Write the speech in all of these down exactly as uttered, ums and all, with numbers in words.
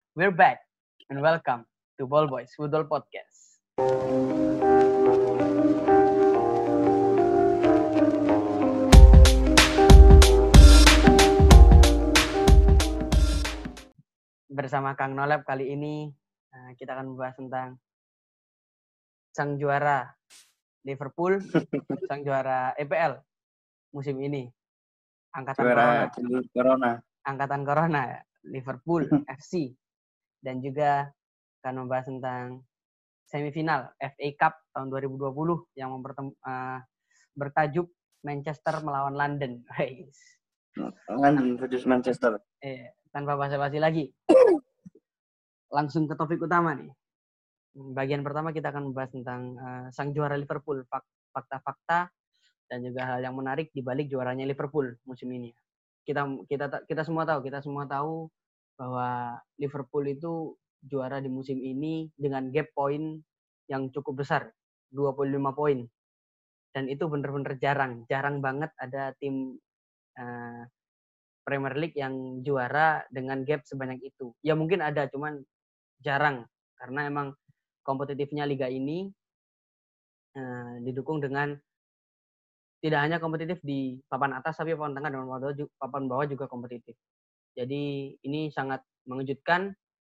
We're back and welcome to Ball Boys Football Podcast. Bersama Kang Nolep kali ini uh, kita akan membahas tentang sang juara Liverpool, sang juara E P L musim ini, angkatan Juara Corona, Corona, angkatan Corona, Liverpool F C, dan juga akan membahas tentang semifinal F A Cup tahun dua ribu dua puluh yang mempertem- uh, bertajuk Manchester melawan London. London versus Manchester. Eh, tanpa basa-basi lagi, langsung ke topik utama nih. Bagian pertama kita akan membahas tentang uh, sang juara Liverpool, fakta-fakta dan juga hal yang menarik di balik juaranya Liverpool musim ini. Kita kita kita semua tahu, kita semua tahu bahwa Liverpool itu juara di musim ini dengan gap poin yang cukup besar, dua puluh lima poin. Dan itu benar-benar jarang, jarang banget ada tim uh, Premier League yang juara dengan gap sebanyak itu. Ya mungkin ada, cuman jarang karena emang kompetitifnya liga ini uh, didukung dengan tidak hanya kompetitif di papan atas tapi papan tengah dan papan bawah juga kompetitif. Jadi ini sangat mengejutkan.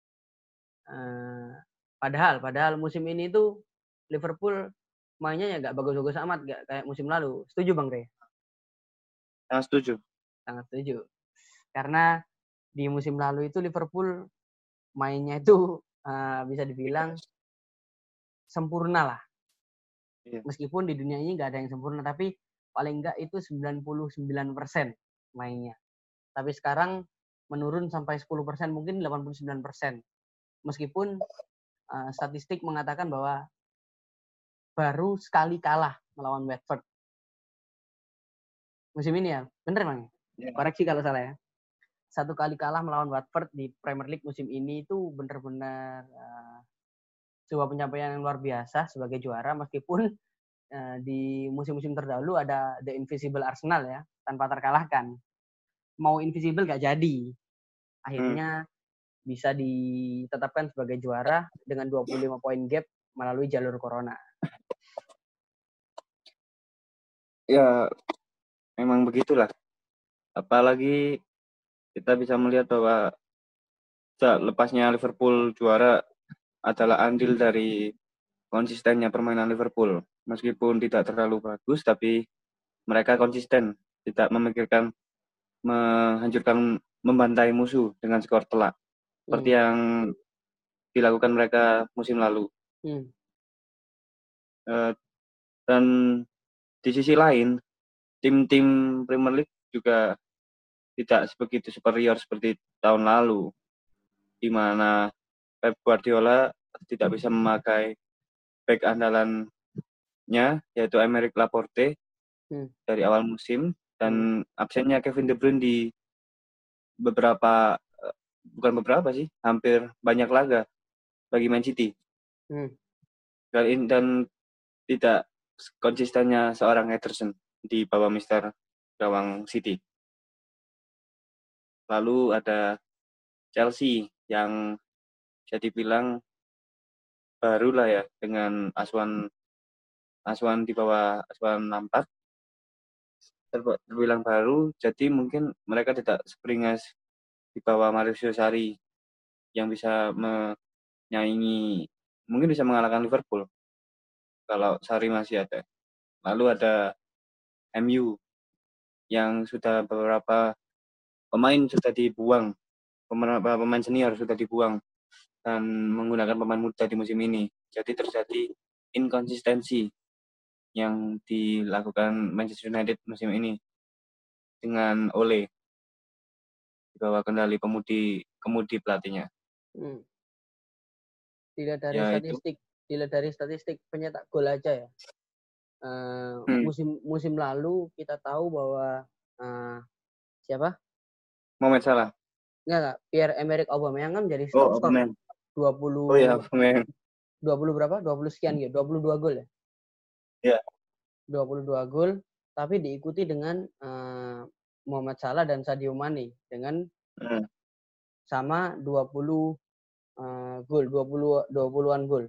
Uh, padahal padahal musim ini tuh Liverpool mainnya ya nggak bagus-bagus amat, nggak kayak musim lalu. Setuju Bang Rey? Sangat setuju. Sangat setuju. Karena di musim lalu itu Liverpool mainnya itu uh, bisa dibilang sempurna lah. Iya. Meskipun di dunia ini nggak ada yang sempurna, tapi paling nggak itu sembilan puluh sembilan persen mainnya. Tapi sekarang menurun sampai sepuluh persen, mungkin delapan puluh sembilan persen. Meskipun uh, statistik mengatakan bahwa baru sekali kalah melawan Watford musim ini ya, bener Bang? Ya. Koreksi kalau salah ya. Satu kali kalah melawan Watford di Premier League musim ini itu benar-benar uh, sebuah pencapaian yang luar biasa sebagai juara, meskipun uh, di musim-musim terdahulu ada The Invisible Arsenal ya, tanpa terkalahkan. Mau invisible gak jadi. Akhirnya hmm. bisa ditetapkan sebagai juara dengan dua puluh lima poin gap melalui jalur Corona. Ya, memang begitulah. Apalagi kita bisa melihat bahwa lepasnya Liverpool juara adalah andil dari konsistennya permainan Liverpool. Meskipun tidak terlalu bagus, tapi mereka konsisten, tidak memikirkan menghancurkan, membantai musuh dengan skor telak. Seperti hmm. yang dilakukan mereka musim lalu. Hmm. Uh, dan di sisi lain, tim-tim Premier League juga tidak sebegitu superior seperti tahun lalu, di mana Pep Guardiola tidak bisa memakai back andalannya, yaitu Aymeric Laporte, hmm. dari awal musim, dan hmm. absennya Kevin De Bruyne di beberapa, bukan beberapa sih, hampir banyak laga bagi Man City. Hmm. Dan, dan tidak konsistennya seorang Ederson di bawah Mister gawang City. Lalu ada Chelsea yang bisa dibilang baru lah ya, dengan asuhan asuhan di bawah asuhan Lampard, terbilang baru, jadi mungkin mereka tidak seberingas di bawah Mauricio Sarri yang bisa menyaingi, mungkin bisa mengalahkan Liverpool kalau Sarri masih ada. Lalu ada M U yang sudah beberapa pemain sudah dibuang, beberapa pemain senior sudah dibuang dan menggunakan pemain muda di musim ini. Jadi terjadi inkonsistensi yang dilakukan Manchester United musim ini dengan Ole di bawah kendali pemudi kemudi pelatihnya. Hmm. Dilihat dari ya, statistik, itu. dilihat dari statistik pencetak gol aja ya. Uh, hmm. Musim musim lalu kita tahu bahwa uh, siapa? Mohamed Salah. Enggak, enggak. Pierre-Emerick Aubameyang kan jadi top oh, skor dua puluh. Oh iya, Aubameyang. dua puluh berapa? dua puluh sekian gitu. dua puluh dua gol ya? Iya. dua puluh dua gol, tapi diikuti dengan uh, Mohamed Salah dan Sadio Mane dengan hmm. sama dua puluh uh, gol, dua puluh dua puluhan gol.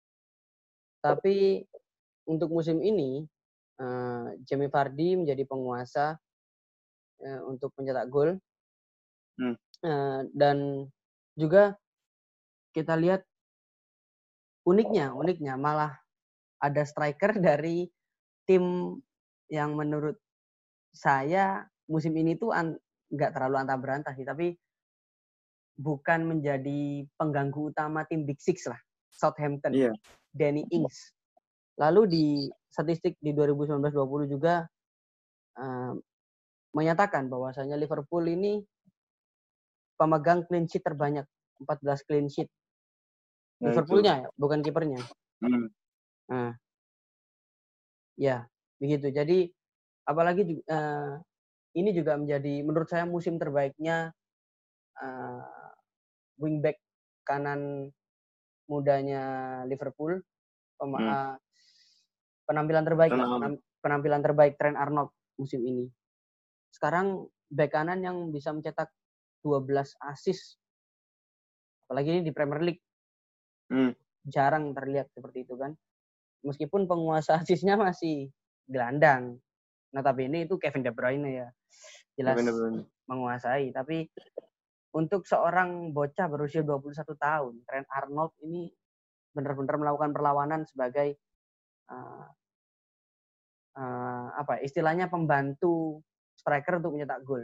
Tapi untuk musim ini uh, Jamie Vardy menjadi penguasa uh, untuk mencetak gol. Hmm. Uh, dan juga kita lihat uniknya, uniknya malah ada striker dari tim yang menurut saya musim ini tuh nggak terlalu antah berantah sih, tapi bukan menjadi pengganggu utama tim Big Six lah, Southampton, yeah. Danny Ings. Lalu di statistik di dua ribu sembilan belas dua puluh juga uh, menyatakan bahwasanya Liverpool ini pemegang clean sheet terbanyak, empat belas clean sheet. Nah, Liverpoolnya ya, bukan kipernya. Hmm. Nah, ya begitu. Jadi apalagi uh, ini juga menjadi menurut saya musim terbaiknya uh, wingback kanan mudanya Liverpool. Pem- hmm. uh, penampilan terbaik lah, penam- penampilan terbaik Trent Arnold musim ini. Sekarang back kanan yang bisa mencetak dua belas assist, apalagi ini di Premier League. Hmm. Jarang terlihat seperti itu kan. Meskipun penguasa assist-nya masih gelandang. Nah, tapi ini itu Kevin De Bruyne ya. Jelas De Bruyne menguasai, tapi untuk seorang bocah berusia dua puluh satu tahun, Trent Arnold ini benar-benar melakukan perlawanan sebagai uh, uh, apa istilahnya pembantu striker untuk mencetak gol.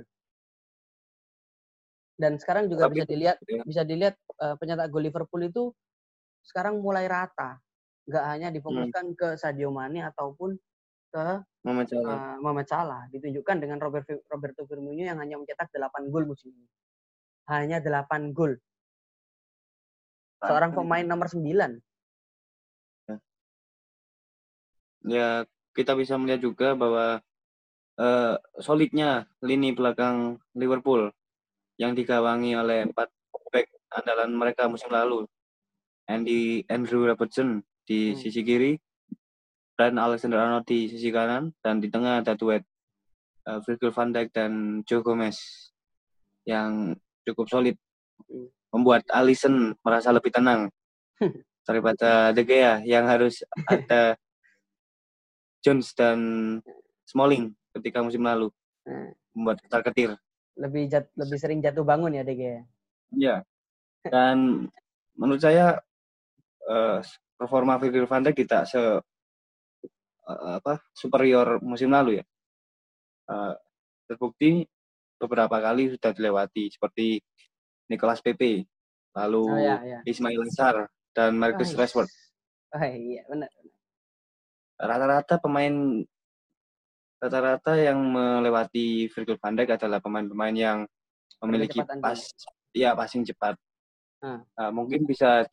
Dan sekarang juga Tapi, bisa dilihat ya. bisa dilihat uh, pencetak gol Liverpool itu sekarang mulai rata, nggak hanya difokuskan hmm. ke Sadio Mane ataupun ke Mohamed Salah. Uh, Mohamed Salah. Ditunjukkan dengan Robert, Roberto Firmino yang hanya mencetak delapan gol musim ini. Hanya delapan gol. Seorang pemain nomor sembilan. Ya, kita bisa melihat juga bahwa uh, solidnya lini belakang Liverpool yang digawangi oleh empat back andalan mereka musim lalu. Andy Andrew Robertson di hmm. sisi kiri, dan Alexander Arnold di sisi kanan, dan di tengah ada duet uh, Virgil van Dijk dan Joe Gomez yang cukup solid, hmm. membuat Alisson merasa lebih tenang daripada De Gea yang harus ada Jones dan Smalling ketika musim lalu, hmm. membuat ketar-ketir. Lebih jat, lebih sering jatuh bangun ya De Gea. Iya. Dan menurut saya uh, performa Virgil van Dijk tidak se uh, apa superior musim lalu ya. Uh, terbukti beberapa kali sudah dilewati seperti Nicolas Pepe, lalu oh, ya, ya. Ismail Sarr dan Marcus oh, Rashford. Oh iya benar. Rata-rata pemain rata-rata yang melewati Virgil van Dijk adalah pemain-pemain yang memiliki pas ya passing cepat. Hmm. Nah, mungkin bisa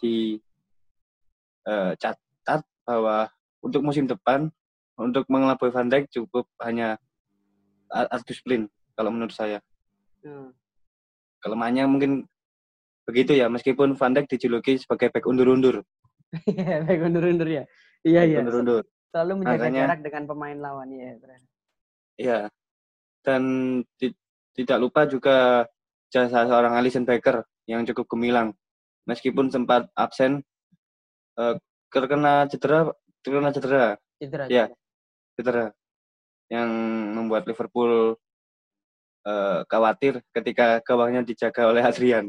dicatat uh, bahwa untuk musim depan untuk mengelabui Van Dijk cukup hanya art disiplin kalau menurut saya. Hmm. Kelemahannya mungkin begitu ya, meskipun Van Dijk dijuluki sebagai back undur-undur. Back undur-undur ya. Iya iya. Undur-undur. Selalu menjaga Makanya, jarak dengan pemain lawan ya. Iya. Dan di, tidak lupa juga jasa seorang Alisson Becker yang cukup gemilang. Meskipun sempat absen uh, terkena cedera, terkena cedera. Cedera. Ya. Cedera. Yang membuat Liverpool uh, khawatir ketika gawangnya dijaga oleh Adrian.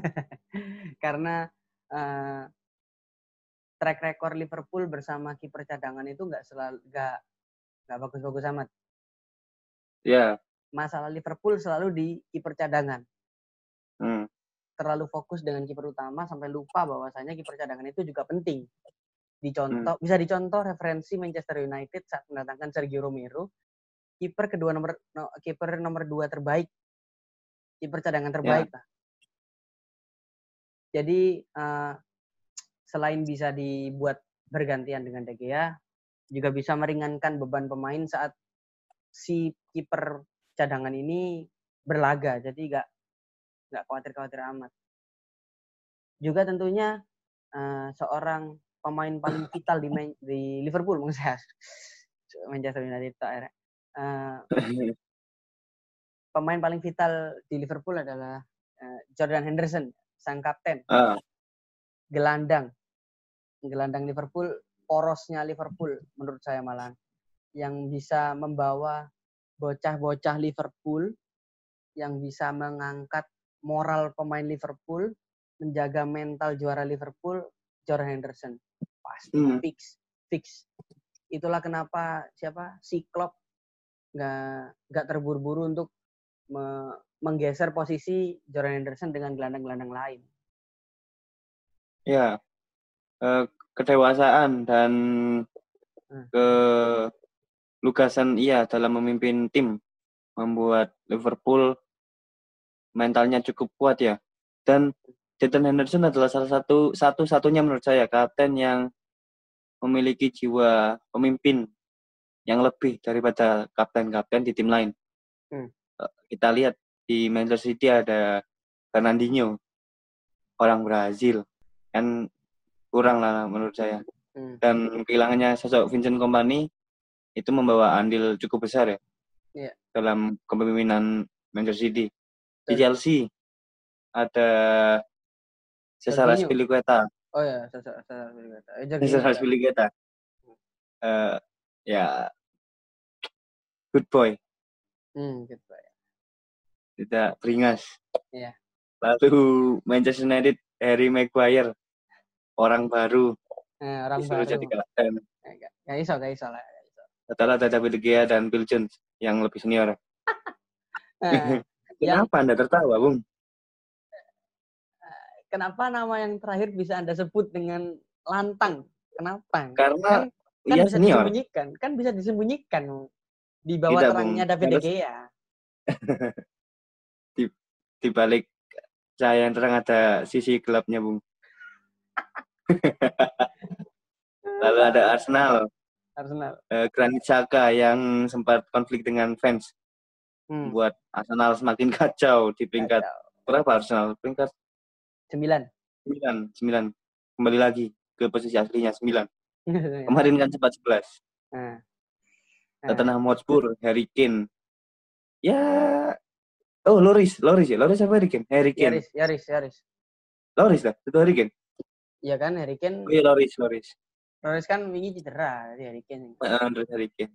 Karena uh, track record Liverpool bersama kiper cadangan itu nggak selalu nggak nggak bagus-bagus amat. Ya. Yeah. Masalah Liverpool selalu di kiper cadangan. Hmm. Terlalu fokus dengan kiper utama sampai lupa bahwasanya kiper cadangan itu juga penting. Dicontoh hmm. bisa dicontoh referensi Manchester United saat mendatangkan Sergio Romero, kiper kedua nomor no, kiper nomor dua terbaik, kiper cadangan terbaik yeah. lah. Jadi uh, selain bisa dibuat bergantian dengan De Gea, juga bisa meringankan beban pemain saat si kiper cadangan ini berlaga. Jadi nggak nggak khawatir-khawatir amat. Juga tentunya uh, seorang pemain paling vital di, main, di Liverpool menurut saya, Manchester United uh, pemain paling vital di Liverpool adalah uh, Jordan Henderson, sang kapten. Uh, gelandang. Gelandang Liverpool, porosnya Liverpool menurut saya malah. Yang bisa membawa bocah-bocah Liverpool, yang bisa mengangkat moral pemain Liverpool, menjaga mental juara Liverpool, Jordan Henderson. Pasti Hmm. fix, fix. Itulah kenapa siapa si Klopp nggak nggak terburu-buru untuk me- menggeser posisi Jordan Henderson dengan gelandang-gelandang lain. Ya, eh, kedewasaan dan Hmm. kelugasan ia dalam memimpin tim membuat Liverpool mentalnya cukup kuat ya. Dan Jordan Henderson adalah salah satu satu-satunya menurut saya kapten yang memiliki jiwa pemimpin yang lebih daripada kapten-kapten di tim lain. Hmm. Kita lihat di Manchester City ada Fernandinho, orang Brazil, kan kurang lah menurut saya. Hmm. Dan kehilangannya sosok Vincent Kompany itu membawa andil cukup besar ya Yeah. dalam kepemimpinan Manchester City. Di Dan Chelsea ada Cesar Jorginho. Azpilicueta. Oh ya, Cesar Azpilicueta. Eh, Cesar Jorginho ya. Azpilicueta. Uh, ya, good boy. Hmm, good boy. Tidak beringas. Iya. Lalu Manchester United, Harry Maguire, orang baru. Eh, orang disuruh baru. jadi kapten. Gak iso, gak iso lah. Setelah ada David De Gea dan Phil Jones yang lebih senior. Nah, Kenapa yang, Anda tertawa, Bung? kenapa nama yang terakhir bisa Anda sebut dengan lantang? Kenapa? Karena kan, kan ia bisa senior. disembunyikan, kan bisa disembunyikan di bawah Tidak, terangnya Bung. David Harus... De Gea. di, di balik cahaya yang terang ada sisi gelapnya, Bung. Lalu ada Arsenal. Arsenal. Uh, Granit Xhaka yang sempat konflik dengan fans. Hmm. Buat Arsenal semakin kacau di peringkat kacau. Berapa Arsenal? Peringkat sembilan. sembilan. sembilan. Kembali lagi ke posisi aslinya sembilan. Kemarin kan sempat sebelas. Nah. Tottenham Hotspur, Harry Kane. Ya. Oh, Loris, Loris ya. Loris apa Harry Kane? Harry Kane. Yaris, Yaris, Yaris. Loris lah, itu Harry Kane. Iya kan, Harry Kane. Oh iya, Loris, Loris. Loris kan wingi cedera, Harry Kane. Heeh, uh, Harry Kane.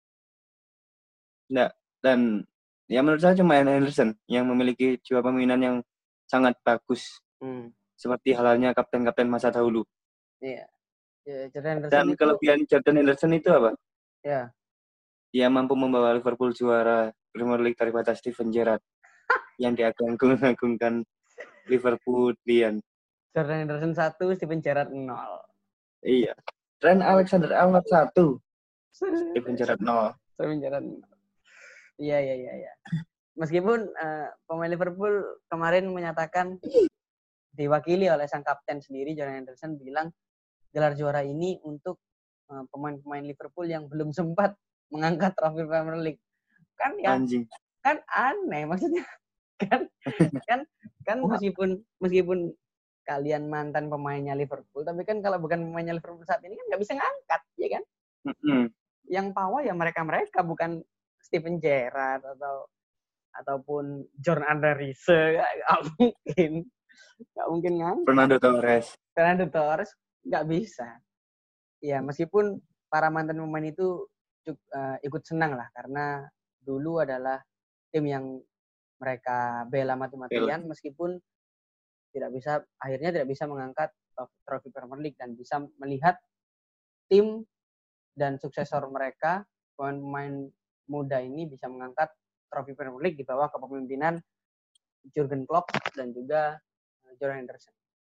Nah, dan ya menurut saya cuma Henderson yang memiliki jiwa pemimpinan yang sangat bagus. Hmm. Seperti halnya kapten-kapten masa dahulu. Iya. Ya, Jordan Dan itu... kelebihan Jordan Henderson itu apa? Ya. Dia mampu membawa Liverpool juara Premier League daripada Steven Gerrard yang diagung-agungkan Liverpool Lian. Jordan Henderson satu, Steven Gerrard nol. Iya. Trent Alexander-Arnold satu, Steven Gerrard nol. Steven Gerrard nol. Iya, iya, iya, iya. Meskipun uh, pemain Liverpool kemarin menyatakan diwakili oleh sang kapten sendiri, Jordan Henderson, bilang gelar juara ini untuk uh, pemain-pemain Liverpool yang belum sempat mengangkat trofi Premier League. Kan ya, Anjing. Kan aneh maksudnya. Kan kan kan meskipun meskipun kalian mantan pemainnya Liverpool, tapi kan kalau bukan pemainnya Liverpool saat ini kan nggak bisa ngangkat, ya kan? Mm-hmm. Yang power ya mereka-mereka, bukan Steven Gerrard atau ataupun John Anderise, nggak mungkin, nggak mungkin ngangkat. Fernando Torres. Fernando Torres nggak bisa. Ya meskipun para mantan pemain itu uh, ikut senang lah, karena dulu adalah tim yang mereka bela mati-matian, meskipun tidak bisa, akhirnya tidak bisa mengangkat trofi Premier League, dan bisa melihat tim dan suksesor mereka, pemain-pemain muda ini bisa mengangkat trofi Premier League di bawah kepemimpinan Jurgen Klopp dan juga Jordan Henderson.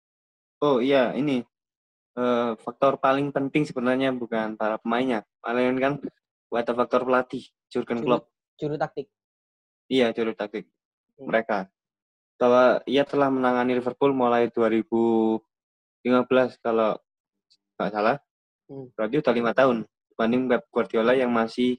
Oh iya, ini uh, faktor paling penting sebenarnya bukan para pemainnya, melainkan ada faktor pelatih Jurgen Klopp. Juru taktik. Iya, juru taktik hmm. mereka. Bahwa ia telah menangani Liverpool mulai dua ribu lima belas kalau nggak salah. Hmm. Berarti udah lima tahun dibanding Pep Guardiola yang masih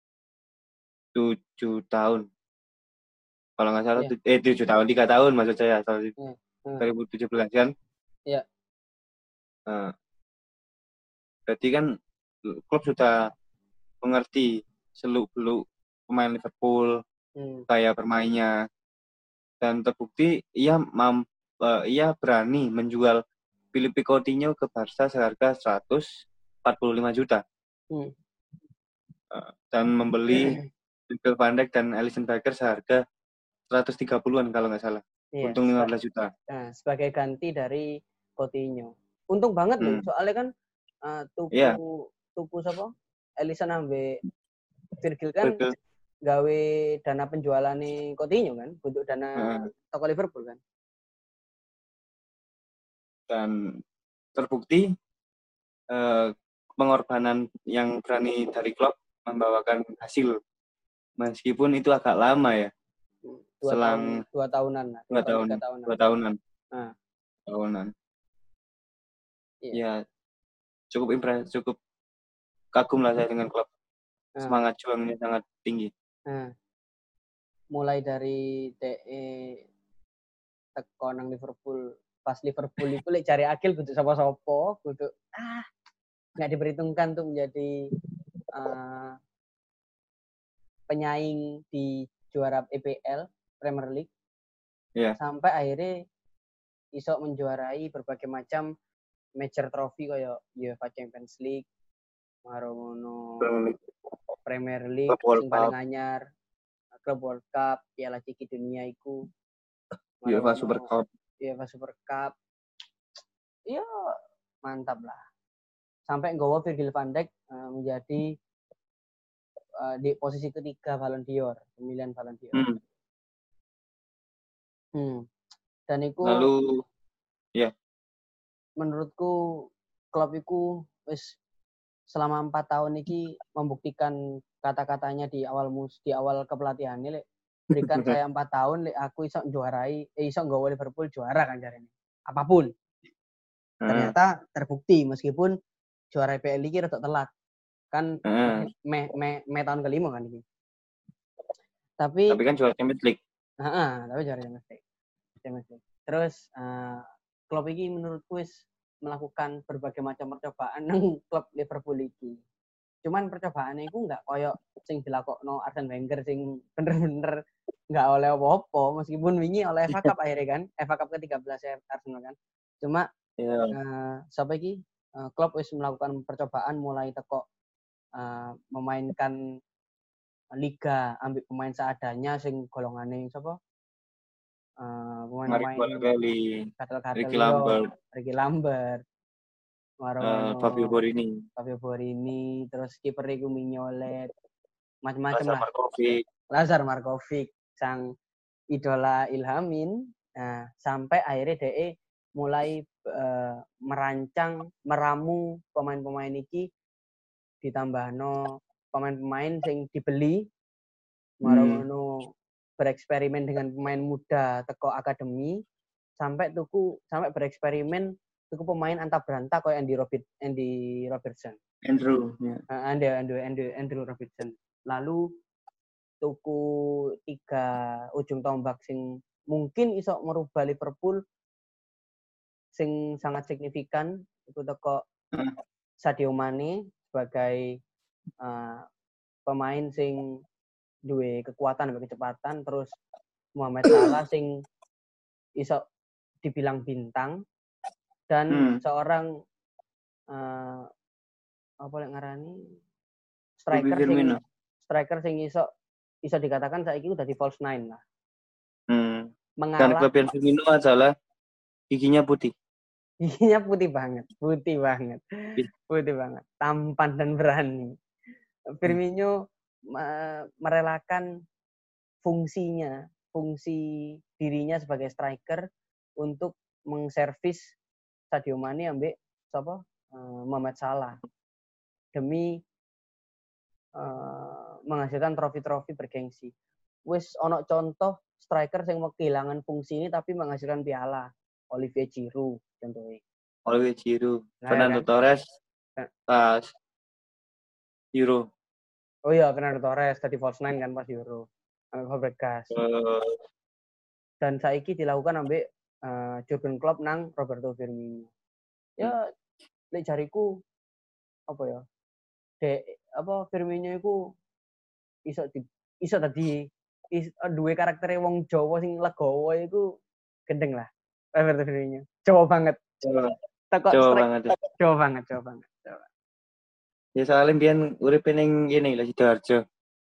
tujuh tahun. Kalau nggak salah, yeah. eh tujuh tahun, tiga tahun maksud saya. Tahun yeah. hmm. dua ribu tujuh belas kan? Iya. Yeah. Nah, berarti kan klub sudah mengerti seluk-beluk pemain Liverpool, hmm. gaya bermainnya, dan terbukti ia mamp, uh, ia berani menjual Filipe Coutinho ke Barca seharga seratus empat puluh lima juta. Hmm. Uh, dan membeli Virgil van Dijk dan Alisson Becker seharga seratus tiga puluhan kalau nggak salah. Iya, Untung lima seba- belas juta. nah, sebagai ganti dari Coutinho. Untung banget loh, Hmm. soalnya kan uh, tuku Iya. tuku siapa? Alisson ambe Virgil kan Virgil. gawe dana penjualan nih Coutinho kan, untuk dana Hmm. toko Liverpool kan. Dan terbukti uh, pengorbanan yang berani dari Klopp membawakan hasil. Meskipun itu agak lama ya. Dua Selang tahun, dua tahunan lah. dua tahun, tiga tahunan. dua tahunan. Nah. Tahunan. Iya. Ya, cukup impresi, cukup kagum lah saya dengan Klopp. Nah. Semangat juangnya sangat tinggi. Nah. Mulai dari D E teko nang Liverpool, pas Liverpool itu lek cari akil kudu sapa-sapa, kudu ah nggak diperhitungkan tuh menjadi uh, penyaing di juara E P L Premier League. Yeah. Sampai akhirnya iso menjuarai berbagai macam major trophy kayak UEFA Champions League, marono Premier League sing paling anyar, Club World Cup, Piala Ciki Dunia iku, UEFA Super Cup. UEFA Super Cup. Iya, mantap lah. Sampai nggawa Virgil van Dijk uh, menjadi uh, di posisi ketiga Ballon d'Or, pemilihan Ballon d'Or. Hmm. hmm. Dan itu lalu ya. Yeah. Menurutku klub itu wis selama empat tahun ini membuktikan kata-katanya di awal mus di awal kepelatihannya, lek berikan saya empat tahun, lek aku iso juarai, eh, iso nggawa Liverpool juara kan jarene. Apapun. Hmm. Ternyata terbukti meskipun juara E P L iki rada telat. Kan hmm. me, me, me tahun kelima kan ini. Tapi Tapi kan juara Champions League. Heeh, tapi juara Champions League. Champions League. Terus uh, klub ini menurutku wis melakukan berbagai macam percobaan nang klub Liverpool iki. Cuman percobaannya itu enggak koyo sing dilakokno Arsene Wenger sing bener-bener enggak oleh apa-apa, meskipun wingi oleh F A Cup akhirnya kan, F A Cup ke tiga belas ya Arsenal kan. Cuma yeah. uh, siapa iki? Uh, klub wis melakukan percobaan mulai teko uh, memainkan liga, ambil pemain seadanya sing golongane sapa? Uh, pemain-pemain Ricky Lambert, Ricky Lambert, uh, Fabio Borini, Fabio Borini, terus kiper iku Mignolet, macam-macam lah. Markovic. Lazar Markovic, sang idola Ilhamin. Nah, sampai akhirnya D E mulai uh, merancang, meramu pemain-pemain iki, ditambahno pemain-pemain sing dibeli, marono hmm. bereksperimen dengan pemain muda teko akademi, sampai tuku sampai bereksperimen tuku pemain antah berantah kayak Andy Robert Andy Robertson. Andrew, ya. Uh, Andy, Andrew, Andrew, Andrew Robertson. Lalu tuku tiga ujung tombak sing mungkin iso merubah Liverpool sing sangat signifikan, itu teko hmm. Sadio Mane sebagai uh, pemain sing duwe kekuatan dan kecepatan, terus Mohamed Salah sing iso dibilang bintang, dan hmm. seorang uh, apa yang ngarani striker sing striker sing iso iso dikatakan saiki udah di false nine lah. Hmm. Mengalah, dan kelebihan Firmino adalah giginya putih. Giginya putih banget, putih banget, putih banget, tampan dan berani. Firmino hmm. merelakan fungsinya, fungsi dirinya sebagai striker untuk mengservis Sadio Mane ambek sapa? Uh, Mohamed Salah demi uh, menghasilkan trofi-trofi bergengsi. Wis ono contoh striker yang kehilangan fungsi ini tapi menghasilkan piala. Olivier Giroud contohnya. Olivier Giroud, nah, Fernando kan? Torres, pas Euro. Oh iya, Fernando Torres tadi false nine kan pas Euro. Ambek Fabregas. Uh, Dan saiki dilakukan ambek uh, Jurgen Klopp nang Roberto Firmino. Ya, lek jariku apa ya? De apa Firmino iku iso di, iso tadi is, duwe karaktere wong Jawa sing legowo iku gendeng lah. Roberto Firmino. Jawa banget. Uh. Teko Coba strike. banget. Coba banget, coba banget. Coba. Ya soalnya biyen uripe ning ngene lah Sidoarjo.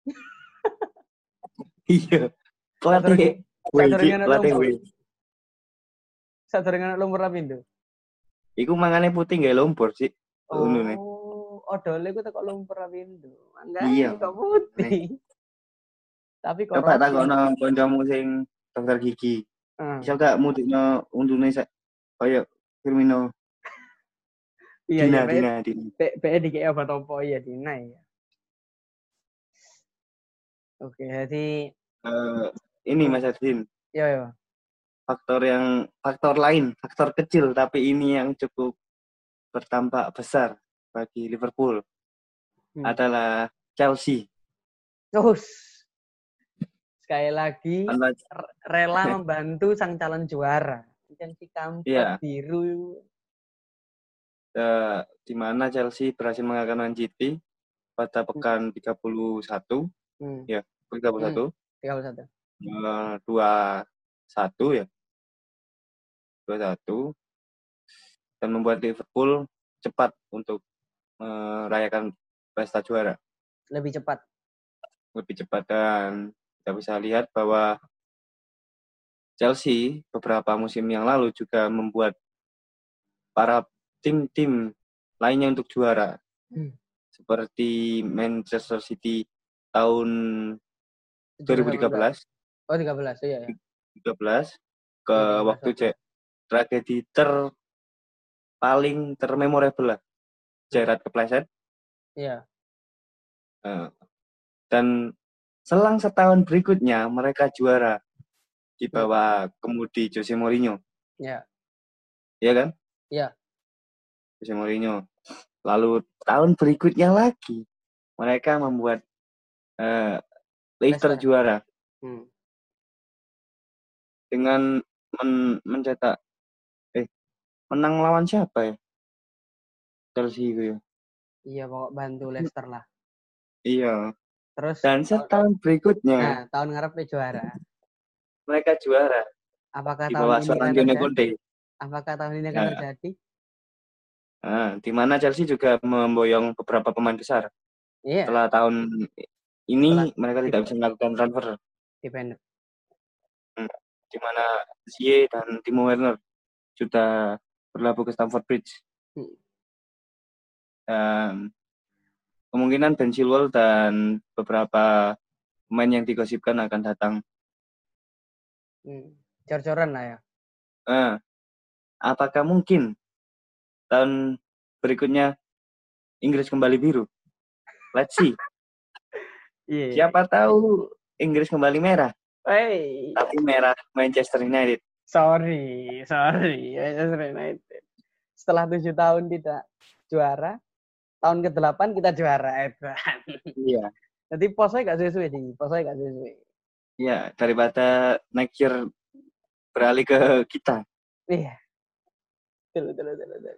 Iya. Pelatih Sadurunge Wiji, ana pelatih lumpur. Wiji. Sadurunge ana lumpur lapindo. Iku mangane putih nggak lumpur sih. Unune. Oh, odole ku teko lumpur lapindo. Iya. Mangane kok putih. Tapi Coba korosif. takokno kancamu sing dokter gigi. Hmm. Bisa gak mudikno untune sak kaya Firmino. Iya, Dina, iya, Dina, Dina. P P dikek obat opo ya Dina ya. Oke, jadi Uh, ini Mas Edwin, ya ya. faktor yang faktor lain, faktor kecil tapi ini yang cukup berdampak besar bagi Liverpool Hmm. adalah Chelsea. Terus sekali lagi Anda, rela membantu sang calon juara. Yang si kampret iya. biru. Uh, di mana Chelsea berhasil mengalahkan Man City pada pekan tiga puluh satu. Hmm. Ya, tiga puluh satu. Hmm. tiga puluh satu. Uh, dua satu ya. dua satu dan membuat Liverpool cepat untuk merayakan pesta juara. Lebih cepat. Lebih cepat dan kita bisa lihat bahwa Chelsea beberapa musim yang lalu juga membuat para tim-tim lainnya untuk juara. Hmm. Seperti Manchester City tahun dua ribu tiga belas. Oh, tiga belas, iya ya. tiga belas ke tiga belas, waktu cek tragedi ter paling termemorable lah. Gerrard kepleset. Iya. Uh, dan selang setahun berikutnya mereka juara di bawah kemudi Jose Mourinho. Iya. Iya kan? Iya. Jose Mourinho. Lalu tahun berikutnya lagi mereka membuat uh, Leicester Leicester juara. Hmm. Dengan men- mencetak eh menang lawan siapa ya? Chelsea itu ya. Iya, pokok bantu Leicester lah. Iya. Terus dan setahun tahun, berikutnya nah, tahun ngarepnya juara. Mereka juara. Apakah di tahun ini akan terjadi? Apakah tahun ini akan nah. terjadi? Nah, di mana Chelsea juga memboyong beberapa pemain besar. Iya. Setelah tahun ini Setelah mereka tidak bisa melakukan transfer. Dependent. Hmm. Di mana Ziyech dan Timo Werner sudah berlabuh ke Stamford Bridge. Hmm. Dan kemungkinan Ben Chilwell dan beberapa pemain yang digosipkan akan datang. Hmm. Cor-coran lah ya. Nah, apakah mungkin tahun berikutnya Inggris kembali biru? Let's see. Yeah. Siapa tahu Inggris kembali merah. Hey. Tapi merah Manchester United. Sorry, sorry. Manchester United. Setelah tujuh tahun tidak juara, tahun ke delapan kita juara. Iya. Jadi posnya gak sesuai di, posnya gak sesuai. Iya, daripada next year beralih ke kita. Iya. Betul, betul, betul, betul.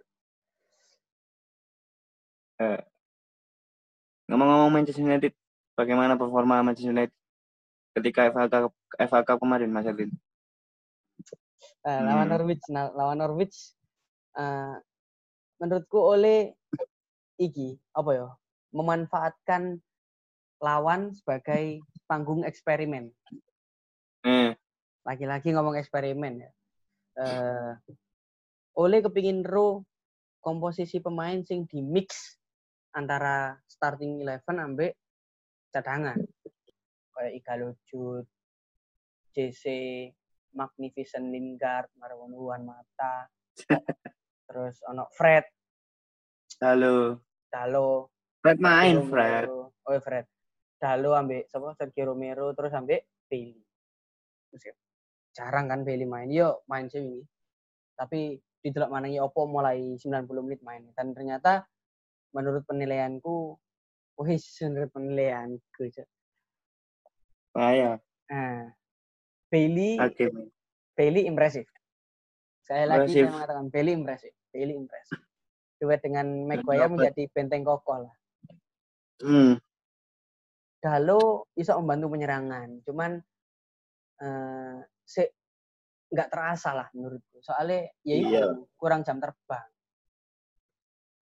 Uh, ngomong-ngomong Manchester United, bagaimana performa Manchester United ketika F A Cup, F A Cup kemarin, Mas Erwin? Uh, lawan hmm. Norwich, nah, lawan Norwich, uh, menurutku oleh iki apa ya, memanfaatkan lawan sebagai panggung eksperimen. Hmm. Lagi-lagi ngomong eksperimen ya. Uh, oleh kepingin ro komposisi pemain sing di mix antara starting eleven ambek cadangan. Kayak Igalo Jude, J C, Magnificent Lingard, Marwan Juan Mata, terus ono Fred. Halo. Dalo. Fred main, Fred. Oh, Fred. Dalo ambek sapa Sergio Romero terus ambek Bailey. Terus jarang kan Bailey main. Yo main sih ini. Tapi didelok manangi opo mulai sembilan puluh menit main. Dan ternyata menurut penilaianku, wis menurut penilaianku. Ah ya. Nah, Bailey, okay. Bailey impresif. Saya lagi saya mengatakan Bailey impresif, Bailey impresif. Duet dengan Maguire menjadi benteng kokoh lah. Hmm. Dalo bisa membantu penyerangan, cuman uh, se nggak terasa lah menurutku. Soalnya ya itu iya. kurang jam terbang.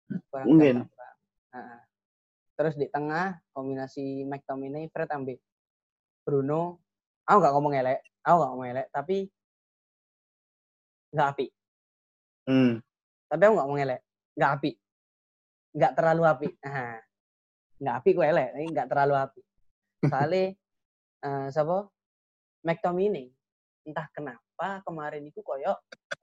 kurang Mungkin. gampang. Nah, terus di tengah kombinasi McTominay, Fred ambil Bruno. Aku nggak ngomong elek, aku nggak ngomong elek, tapi nggak api. Hmm. Tapi aku nggak ngomong elek, nggak api, nggak terlalu api. Nah, nggak api gue elek, tapi nggak terlalu api. Soalnya uh, siapa? McTominay. Entah kenapa kemarin itu koyok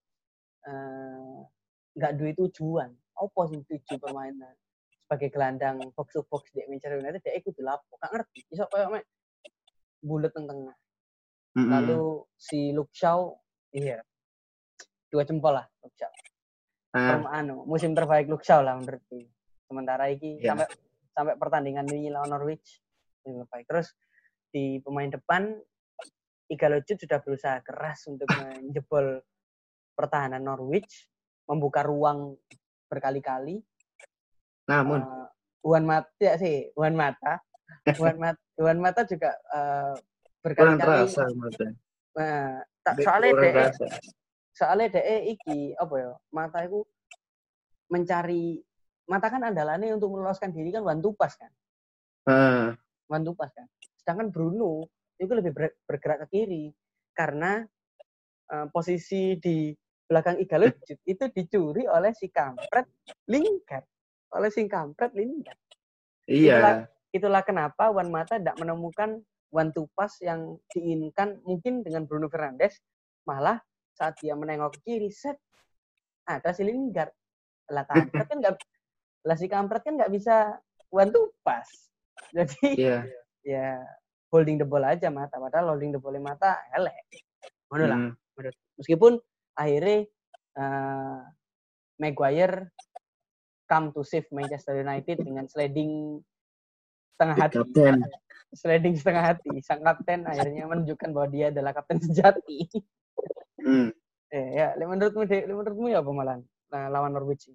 nggak uh, duit tujuan. Apa sih tujuan permainan? Sebagai gelandang box to box di Manchester United, dia ikut lapo. Gak ngerti. Isok koyok mek bulet tengah. Mm-hmm. Lalu si Luke Shaw, iya, dua jempol lah Luke Shaw. Ah. Anu, musim terbaik Luke Shaw lah menurutku. Sementara ini yeah. sampai sampai pertandingan ini lawan Norwich yang terbaik. Terus di pemain depan Igalo Jude sudah berusaha keras untuk menjebol pertahanan Norwich, membuka ruang berkali-kali. Namun uh, Juan Mata ya sih, Juan Mata. Juan Mata, Juan Mata juga uh, berkali-kali. Kurang terasa, Nah, tak soalnya deh, soalnya deh iki apa ya? Mata itu mencari Mata kan andalannya untuk meloloskan diri kan Wan Tupas kan. Hmm. Wan Tupas kan. Sedangkan Bruno itu lebih ber, bergerak ke kiri karena uh, posisi di belakang Igalo Jude itu dicuri oleh si kampret Lingard. Oleh si kampret Lingard. Iya. Itulah, itulah kenapa Wan Mata tidak menemukan one two pass yang diinginkan mungkin dengan Bruno Fernandes, malah saat dia menengok ke kiri, set ada si Lingard. Lah kampret kan nggak, lah si kampret kan nggak bisa one two pass. Jadi yeah. ya holding the ball aja Mata, padahal holding the ball Mata elek. Ngono lah. Hmm. Meskipun akhirnya uh, Maguire come to save Manchester United dengan sliding setengah hati. Kapten. Sliding setengah hati. Sang kapten akhirnya menunjukkan bahwa dia adalah kapten sejati. Hmm. Eh, ya, menurutmu, menurutmu ya apa malah nah, lawan Norwich?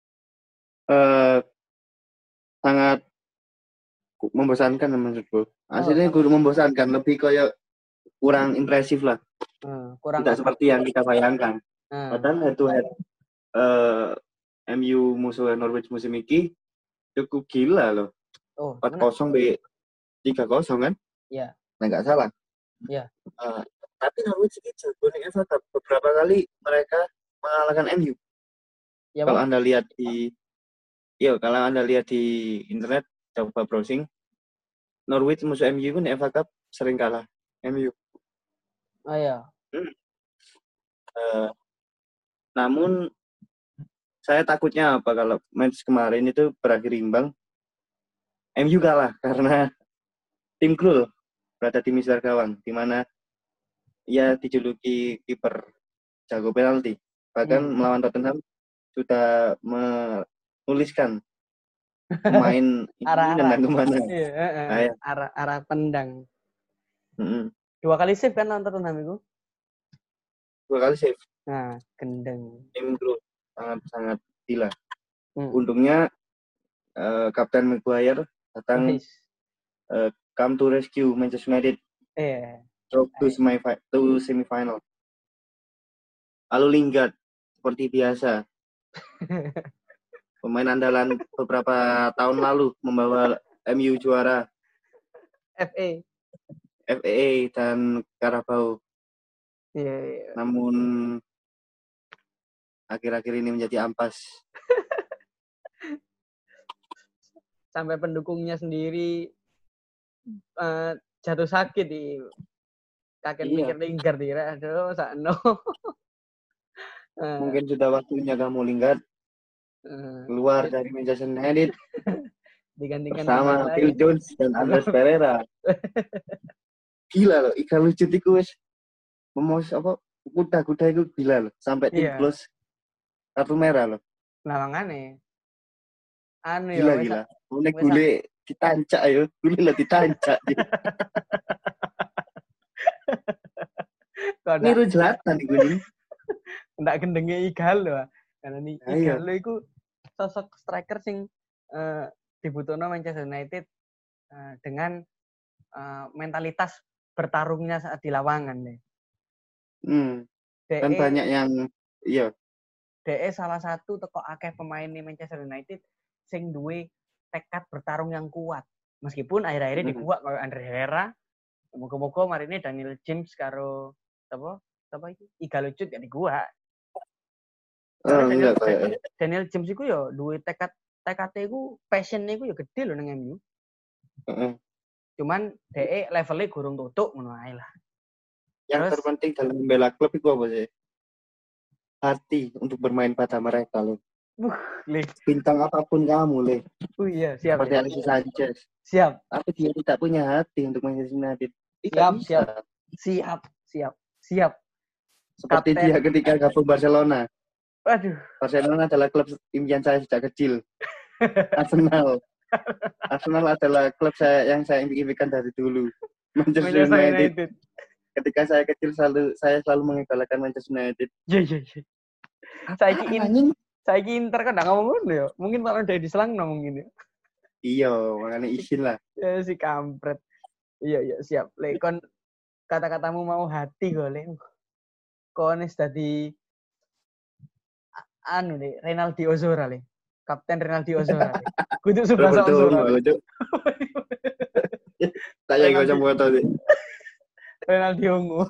Uh, sangat membosankan menurutku. Aslinya oh, membosankan, lebih kayak kurang impresif lah. Hmm, kurang tidak seperti yang kita bayangkan. Hmm. Padahal head to head uh, M U musuh Norwich musim ini cukup gila loh. Oh, empat kosong B tiga kosong kan? Iya. Nah, nggak salah. Iya. Uh, tapi Norwich ini jago nih Eva, beberapa kali mereka mengalahkan M U. Ya, kalau Anda lihat di Iya, kalau Anda lihat di internet coba browsing Norwich musuh M U kan F A Cup sering kalah M U. Oh iya. Hmm. Uh, namun saya takutnya apa kalau match kemarin itu berakhir imbang, M U kalah karena tim Krul berada di misar gawang, di mana ia dijuluki kiper jago penalti. Bahkan hmm. melawan Tottenham sudah menuliskan pemain arah nendang kemana. Iya, uh, uh, nah, ya. arah arah tendang. Mm-hmm. Dua kali save kan lawan Tottenham itu? Dua kali save. Nah, gendeng. Tim Krul sangat sangat gila. Hmm. Untungnya uh, Kapten Maguire datang nice. uh, come to rescue Manchester United. Eh. So, to semi to semifinal. Lalu Lingard seperti biasa. Pemain andalan beberapa tahun lalu membawa M U juara F A F A dan Carabao. Iya, yeah, yeah. Namun akhir-akhir ini menjadi ampas. Sampai pendukungnya sendiri uh, jatuh sakit di kakek mikir Lingard dira, aduh sakno. uh, Mungkin sudah waktunya kamu Lingard uh, keluar uh, dari Manchester United digantikan bersama Phil Jones dan Andres Pereira. Gila loh, Ikan lucu itu wes memos apa kuda-kuda itu gila loh, sampai tim yeah. Close kartu merah loh. Nah, makanya anu gila, ya gila. Mulai gule ditancak ayo, gule lah ditancak. Niru Zlatan nih gue. Ndak gendenge Igalo. Karena nih Igalo iku sosok striker sing uh, dibutuhno Manchester United uh, dengan uh, mentalitas bertarungnya saat di lawangan nih. Hmm. Dan banyak yang iya D E salah satu teko akeh pemain di Manchester United sing duwe tekad bertarung yang kuat. Meskipun akhir-akhirnya Mm. dikuak kayak Andre Herrera, moga-moga marine Daniel James karo apa? Apa iki? Iga lucut gak dikuak. Soalnya Oh, Daniel, enggak kayak. Daniel James iku ya duwe tekad tekadnya iku passionnya iku ya gede loh nang M U. Uh-uh. Cuman D E levelnya gurung tutuk ngono ae lah. Yang Terus, terpenting dalam membela klub itu apa sih? Hati untuk bermain pada mereka loh. uh, le. Bintang apapun kamu, Le. Oh iya, siap. Seperti Ya. Alexis Sanchez. Siap. Tapi dia tidak punya hati untuk Manchester United. Tidak Siap, bisa. siap. Siap, siap. Siap. Seperti Kapten. dia ketika gabung Barcelona. Waduh. Barcelona adalah klub impian saya sejak kecil. Arsenal. Arsenal adalah klub saya yang saya impikan dari dulu. Manchester, Manchester United. United. Ketika saya kecil selalu saya selalu mengidolakan Manchester United. Iya, iya, iya. Saiki in, saiki Inter kan nggak ngomong ngono ya. Mungkin kalau udah diselang mungkin ya. Iya, makanya izin lah. Ya si kampret. Iya, iya, siap. Le kon kata-katamu mau hati kok, Le. Kon wis dadi anu Le, Renaldi Ozora Le. Kapten Renaldi Ozora Le. Kudu Subasa Ozora. Saya enggak usah foto sih. Renaldi Ungu.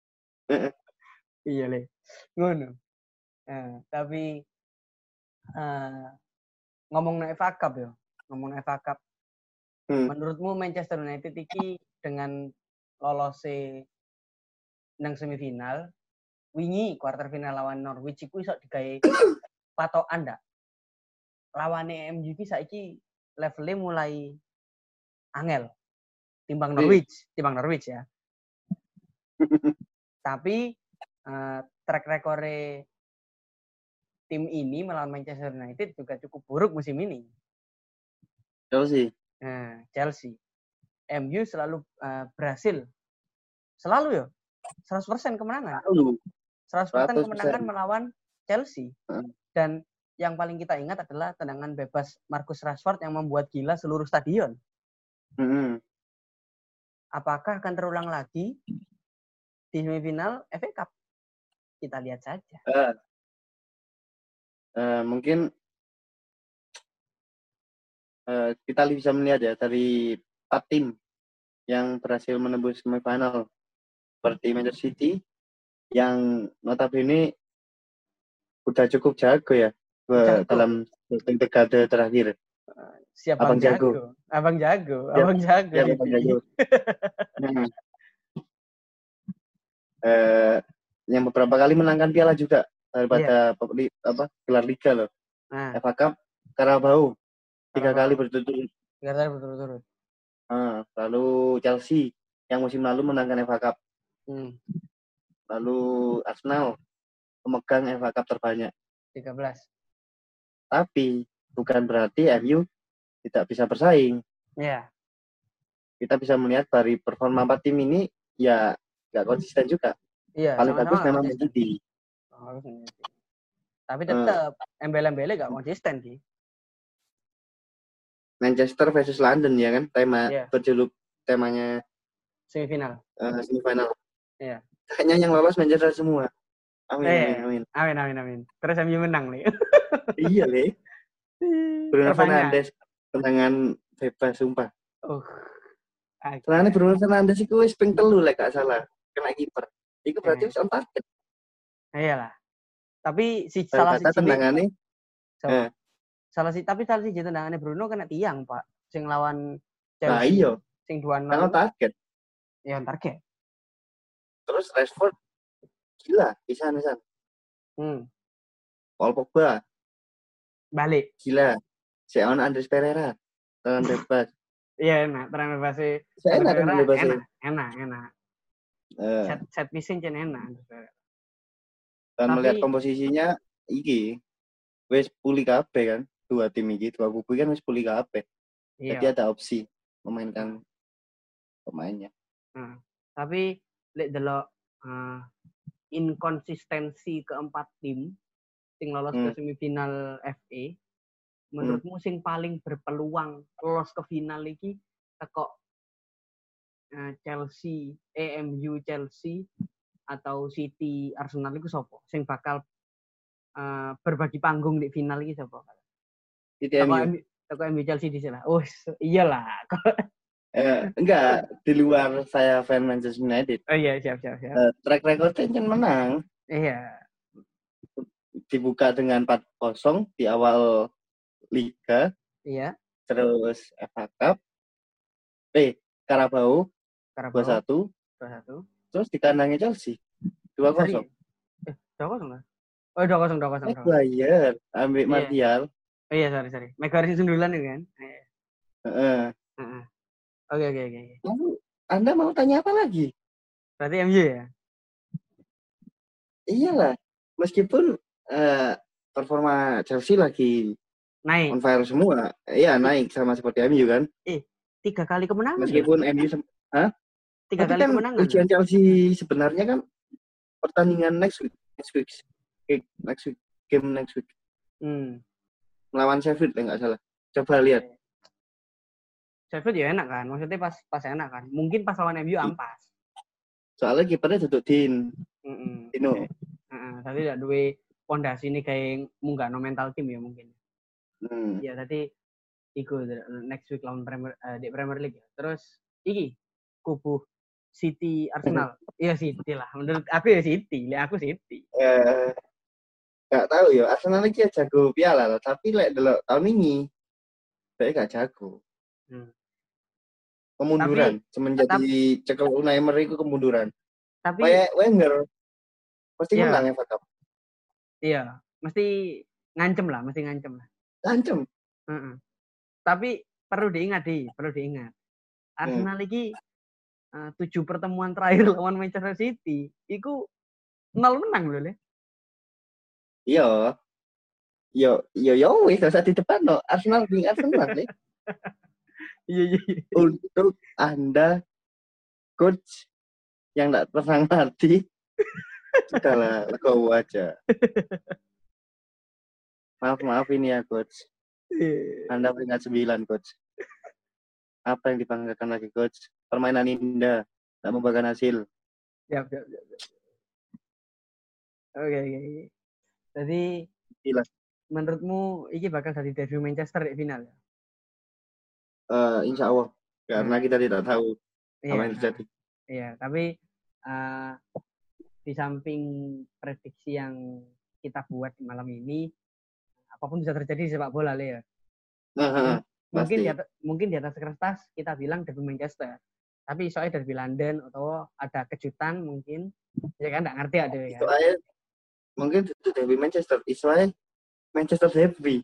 Iya Le. Ngono. Nah, tapi uh, ngomong na F A Cup ya. Ngomong F A Cup. Hmm. Menurutmu Manchester United iki dengan lolose nang semifinal, wingi quarter final lawan Norwich iku iso digawe patokan ndak? Lawane M U iki saiki levelnya mulai angel timbang Norwich, timbang Norwich ya. Tapi uh, track record tim ini melawan Manchester United juga cukup buruk musim ini. Chelsea. Nah, Chelsea. M U selalu uh, berhasil. Selalu ya. seratus persen kemenangan. Selalu. seratus persen kemenangan melawan Chelsea. Hmm. Dan yang paling kita ingat adalah tendangan bebas Marcus Rashford yang membuat gila seluruh stadion. Hmm. Apakah akan terulang lagi di semifinal F A Cup? Kita lihat saja. Uh, uh, mungkin uh, kita bisa melihat ya dari empat tim yang berhasil menembus semifinal seperti Manchester City yang notabene udah cukup jago ya jago. Dalam dekade terakhir. Siapa Abang jago? jago? Abang jago, ya, Abang jago. Ya, Abang jago. nah. eh, yang beberapa kali menangkan piala juga daripada yeah. apa gelar liga loh. Nah. F A Cup, Carabao tiga kali berturut-turut. Tiga kali berturut-turut. Nah, lalu Chelsea yang musim lalu menangkan F A Cup. Hmm. Lalu Arsenal pemegang F A Cup terbanyak. tiga belas. Tapi bukan berarti M U tidak bisa bersaing. Iya. Yeah. Kita bisa melihat dari performa empat tim ini ya nggak konsisten juga. Iya. Paling bagus memang Man City. Oh, tapi tetap uh, embel-embelnya nggak konsisten sih. Manchester versus London ya kan tema yeah. berjuluk temanya semifinal. Uh, semifinal. Iya. Yeah. Kayaknya yang lolos Manchester semua. Amin, eh, amin, amin. Amin, amin, amin. Terus M U menang nih. Iya, Le. Bruno Fernandes tendangan bebas sumpah. Oh. Okay. Soalnya Bruno Fernandes itu wis ping telu lek gak salah kena kiper. Iku berarti wis on target. Iyalah. Tapi si Baik salah si tendangane. So, eh. Salah si tapi salah si tendangannya Bruno kena tiang, Pak. Sing lawan Chelsea. Nah, iya. Sing dua nol. Kan target. Ya on target. Terus Rashford gila, pisan-pisan. Hmm. Paul Pogba balik. Gila. Si on Andres Pereira. Tendangan bebas. Iya, enak. Tendangan bebas sih. Enak, enak, bebas enak, enak, enak. Uh. Set set piecing jen enak. Dan Tapi, melihat komposisinya iki wis pulih kabeh kan. Dua tim iki, dua kubu kan wis pulih kabeh. Iya. Jadi ada opsi memainkan pemainnya. Nah, tapi lek delok uh, inkonsistensi keempat tim sing lolos hmm. ke semifinal F A, menurutmu hmm. sing paling berpeluang lolos ke final iki teko uh, Chelsea, M U Chelsea atau City Arsenal iku sapa? Sing bakal uh, berbagi panggung di final iki sapa? City M U. Toko M U Chelsea di sana. Oh, iyalah. Eh, enggak, di luar saya fan Manchester United. Oh iya, siap siap siap. Uh, track record-nya kan menang. Iya. Dibuka dengan empat kosong di awal liga. Iya. Terus F A Cup. Eh, Carabao. Carabao. dua satu. dua satu. Terus di kandangnya Chelsea. dua kosong. Eh, dua kosong lah. Oh, dua kosong, dua kosong. Maguire, ambil iya. Martial. Oh iya, sorry, sorry. Maguire sundulan itu kan? Iya. Heeh. Heeh. Oke, oke, oke. Lalu, Anda mau tanya apa lagi? Berarti M U ya? Iyalah. Meskipun uh, performa Chelsea lagi naik. On fire semua. Iya, naik sama seperti M U kan? Eh, tiga kali kemenangan. Meskipun ya? M U sem- Hah? Tiga Tapi kali kan kemenangan. ujian Chelsea sebenarnya kan pertandingan next week, next week, next week, game next week. Hmm. Melawan Sheffield ya nggak salah. Coba lihat. Sheffield ya enak kan, maksudnya pas pas enak kan. Mungkin pas lawan M U ampas. Soalnya kipernya duduk Din. Mm-mm. Dino. Heeh, tapi tidak duwe pondasi ini kayak munggah no mental team ya mungkin. Hmm. Ya tadi iku next week lawan Premier uh, di Premier League ya. Terus iki kubu City Arsenal. Iya City lah. Menurut aku ya City, lihat aku City. Eh, gak tahu ya. Arsenal lagi ya jago piala lah. Tapi lek delok tahun ini, saya gak jago. Hmm. Kemunduran. Tapi, semenjak tapi, cekel Unai Emery itu kemunduran. Tapi kayak Wenger pasti iya, menang F A Cup. Iya, mesti ngancem lah, mesti ngancem lah. Ngancem. Uh-uh. Tapi perlu diingat di, perlu diingat. Arsenal hmm. lagi uh, tujuh pertemuan terakhir lawan Manchester City, itu nol menang loh le. Iya. Yo yo yo wis usah di depan no. Arsenal di Arsenal le. Iya iya. Untuk Anda coach yang enggak pernah ngerti, sudahlah legowo aja. Maaf maaf ini ya coach. Anda peringkat sembilan coach. Apa yang dibanggakan lagi coach? Permainan indah, tak membuahkan hasil. Siap, siap, siap. Oke, oke. Jadi, Gila. Menurutmu ini bakal jadi debut Manchester di final ya? Uh, insya Allah, karena hmm. kita tidak tahu iya, apa yang terjadi. Iya, tapi uh, di samping prediksi yang kita buat malam ini, apapun bisa terjadi di sepak bola ya. Nah, mungkin di atas, mungkin di atas kertas kita bilang derby Manchester, tapi soalnya derby London atau ada kejutan mungkin, ya kan nggak ngerti ada ya. Soalnya mungkin itu derby Manchester, soalnya Manchester derby.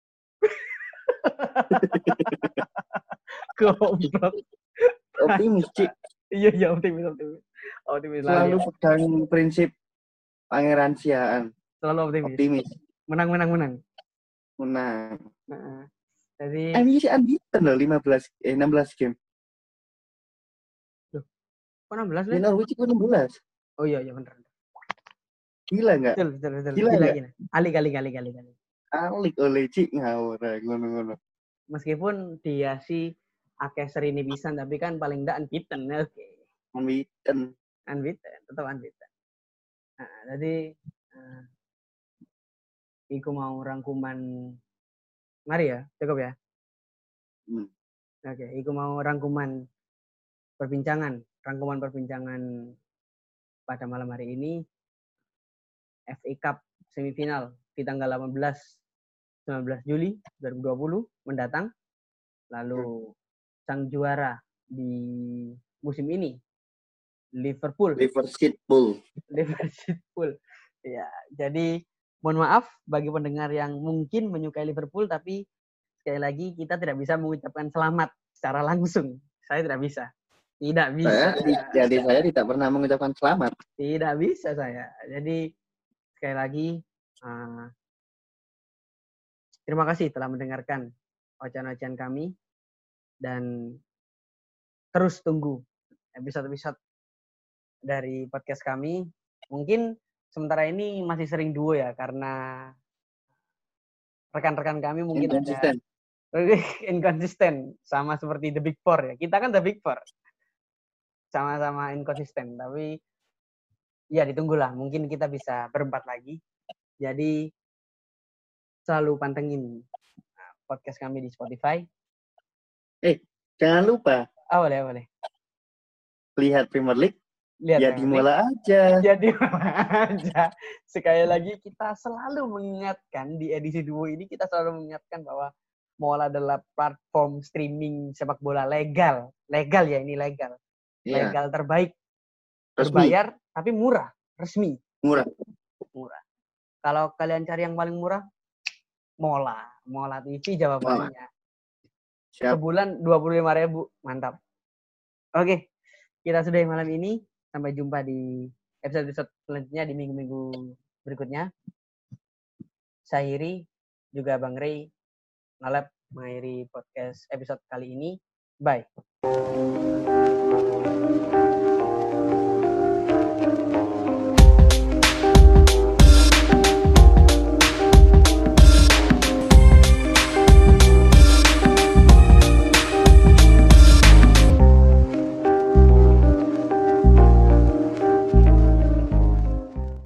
Goblok. Optimis cik. Iya iya optimis optimis. Optimis selalu ya. Pegang prinsip Pangeran Siaan. Selalu optimis. Optimis. Menang menang menang. Menang. Nah, jadi M U sih unbeaten loh lima belas eh enam belas game. Loh. Kok enam belas? Norwich itu enam belas. Oh iya iya benar. Gila enggak? Betul betul betul. Gila, gila gila. Ali kali kali kali kali. Alik oleh cik ngawur ngono-ngono. Meskipun dia sih akeh seri ini bisa tapi kan paling enggak unbeaten. Oke. Okay. Unbeaten. Unbeaten, tetap unbeaten. Nah, jadi uh, iku mau rangkuman mari ya, cukup ya. Hmm. Oke, okay, iku mau rangkuman perbincangan, rangkuman perbincangan pada malam hari ini F A Cup semifinal di tanggal delapan belas sembilan belas Juli dua ribu dua puluh mendatang. Lalu hmm. sang juara di musim ini Liverpool. Liverpool. Liverpool. Ya, jadi mohon maaf bagi pendengar yang mungkin menyukai Liverpool, tapi sekali lagi kita tidak bisa mengucapkan selamat secara langsung. Saya tidak bisa. Tidak bisa. Saya, jadi saya tidak pernah mengucapkan selamat. Tidak bisa saya. Jadi sekali lagi uh, terima kasih telah mendengarkan ocehan-ocehan kami dan terus tunggu episode-episode dari podcast kami. Mungkin sementara ini masih sering duo ya karena rekan-rekan kami mungkin inconsistent. ada inconsistent sama seperti The Big Four ya. Kita kan The Big Four. Sama-sama inconsistent, tapi ya ditunggulah. Mungkin kita bisa berempat lagi Jadi selalu pantengin podcast kami di Spotify. Eh, jangan lupa. Oh, boleh, boleh. Lihat Premier League. Lihat ya di Mola aja. Ya di Mola aja. Sekali lagi kita selalu mengingatkan di edisi dua ini kita selalu mengingatkan bahwa Mola adalah platform streaming sepak bola legal. Legal ya, ini legal. Yeah. Legal terbaik. Resmi. Berbayar tapi murah, resmi. Murah. Murah. Kalau kalian cari yang paling murah, Mola. Mola T V jawabannya. Siap. Sebulan dua puluh lima ribu. Mantap. Oke. Kita sudahi malam ini. Sampai jumpa di episode-episode selanjutnya di minggu-minggu berikutnya. Saya Hiri, juga Bang Ray, ngalap mengakhiri podcast episode kali ini. Bye.